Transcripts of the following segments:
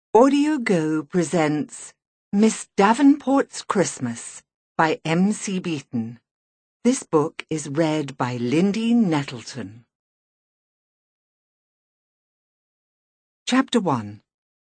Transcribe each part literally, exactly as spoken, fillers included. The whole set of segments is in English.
Audio Go presents Miss Davenport's Christmas by M C Beaton. This book is read by Lindy Nettleton. Chapter one.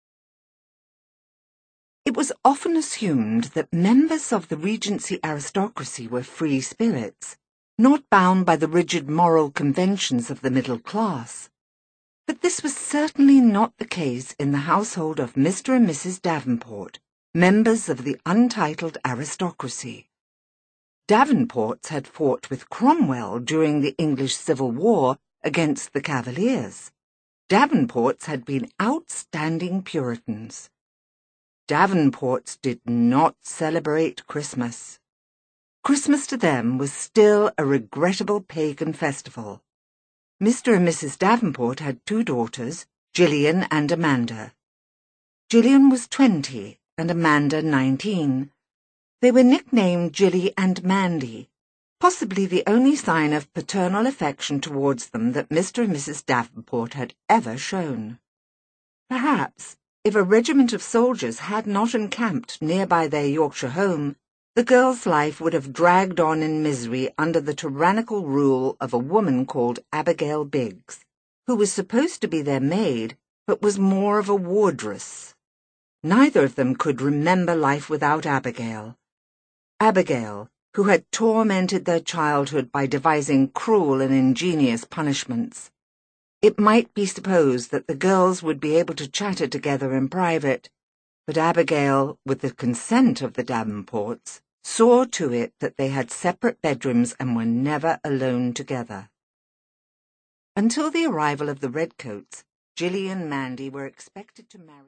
It was often assumed that members of the Regency aristocracy were free spirits, not bound by the rigid moral conventions of the middle class. But this was certainly not the case in the household of Mister and Missus Davenport, members of the untitled aristocracy. Davenports had fought with Cromwell during the English Civil War against the Cavaliers. Davenports had been outstanding Puritans. Davenports did not celebrate Christmas. Christmas to them was still a regrettable pagan festival. Mister and Missus Davenport had two daughters, Gillian and Amanda. Gillian was twenty and Amanda nineteen. They were nicknamed Gilly and Mandy, possibly the only sign of paternal affection towards them that Mister and Missus Davenport had ever shown. Perhaps, if a regiment of soldiers had not encamped nearby their Yorkshire home, the girl's life would have dragged on in misery under the tyrannical rule of a woman called Abigail Biggs, who was supposed to be their maid, but was more of a wardress. Neither of them could remember life without Abigail. Abigail, who had tormented their childhood by devising cruel and ingenious punishments. It might be supposed that the girls would be able to chatter together in private, but Abigail, with the consent of the Davenports, saw to it that they had separate bedrooms and were never alone together. Until the arrival of the Redcoats, Gilly and Mandy were expected to marry